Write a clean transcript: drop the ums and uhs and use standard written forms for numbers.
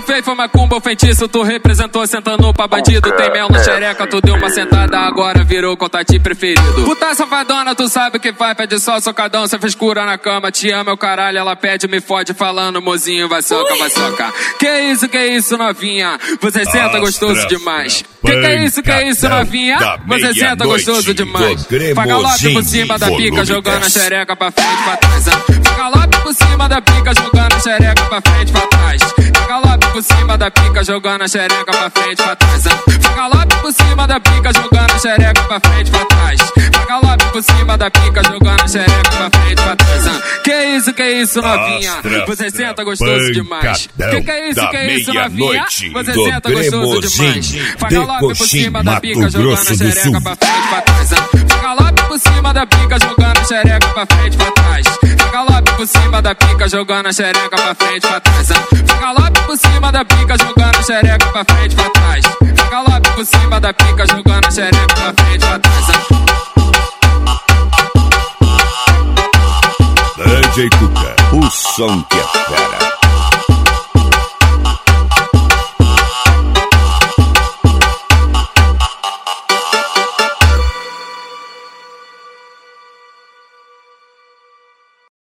fez foi macumba ou feitiço, tu representou sentando pra bandido. Tem mel na xereca, tu deu uma sentada, agora virou contatinho preferido. Puta safadona, tu sabe o que faz, pede só socadão, cê fez cura na cama, te ama é o caralho, ela pede, me fode falando, mozinho, vai soca, vai soca. Que isso, novinha, você senta gostoso demais. Que é isso, novinha, você senta gostoso demais. Faz galope por cima da pica, jogando a xereca pra frente, pra trás. Faz galope por cima da pica, jogando a xereca pra frente, pra trás. Faz galope por cima da pica, jogando a xereca pra frente, pra trás. Faz galope por cima da pica, jogando a xereca pra frente, pra trás. Faz galope por cima da pica, jogando a xereca pra frente, pra trás. Que isso, novinha, você senta gostoso demais. Que é isso, novinha, você senta gostoso demais. Faz galope por cima da pica, jogando a xereca pra frente, pra trás. Faz galope por cima da pica, jogando a xereca pra frente, pra trás. Faz galope por cima da pica, jogando a xereca pra frente, pra trás. Faz galope por cima da pica, jogando a xereca pra frente, pra trás. Faz galope por cima da pica, jogando a xereca pra frente, pra trás. DJ Cuca, o som que é fera.